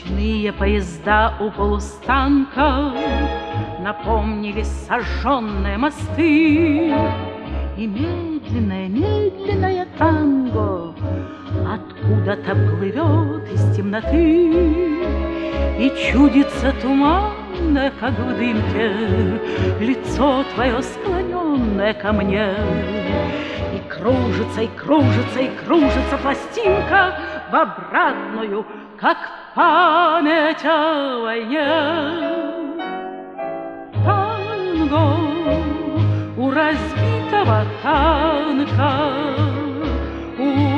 Ночные поезда у полустанка напомнили сожженные мосты. И медленное танго откуда-то плывет из темноты. И чудится туманное, как в дымке, лицо твое склоненное ко мне. И кружится, и кружится, и кружится пластинка в обратную, как память о войне. Танго у разбитого танка, у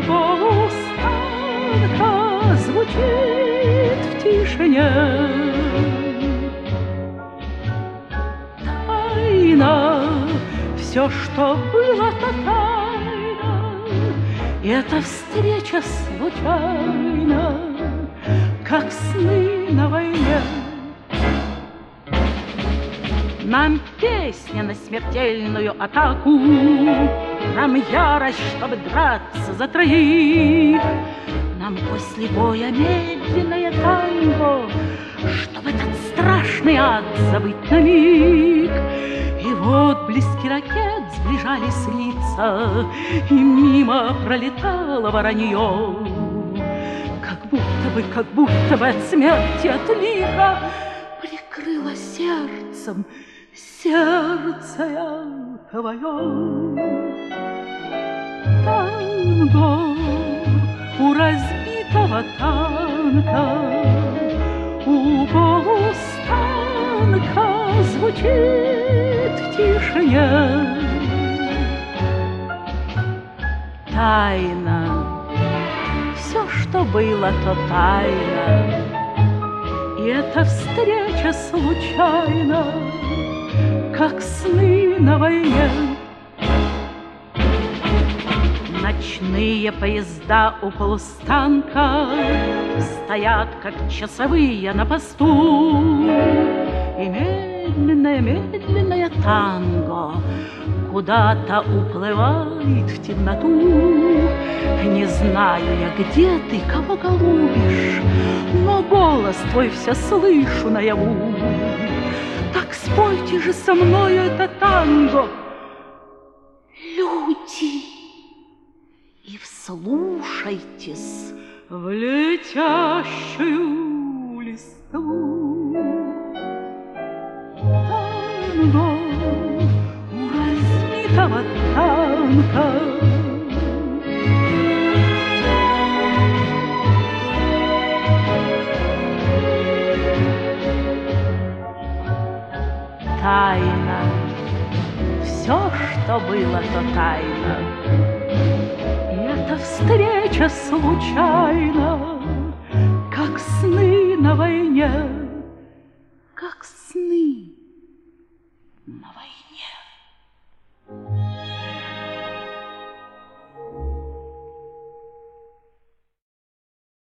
полустанка звучит в тишине. Тайна, все, что было, то тайна, и эта встреча случайна, как сны на войне. Нам песня на смертельную атаку, нам ярость, чтобы драться за троих. Нам после боя медленное танго, чтобы этот страшный ад забыть на миг. И вот близки ракет сближались лица, и мимо пролетало воронье. Как будто бы от смерти, от лиха прикрыла сердцем сердце твое. Танго у разбитого танка, у полустанка звучит в тишине. Тайна, все, что было, то тайна, и эта встреча случайна, как сны на войне. Ночные поезда у полустанка стоят, как часовые на посту. И медленное танго куда-то уплывает в темноту. Не знаю я, где ты, кого голубишь, но голос твой все слышу наяву. Так спойте же со мною это танго, люди, и вслушайтесь в летящую листву. Танго у разбитого танка, тайна, все, что было, то тайна, и эта встреча случайна, как сны на войне, как сны на войне.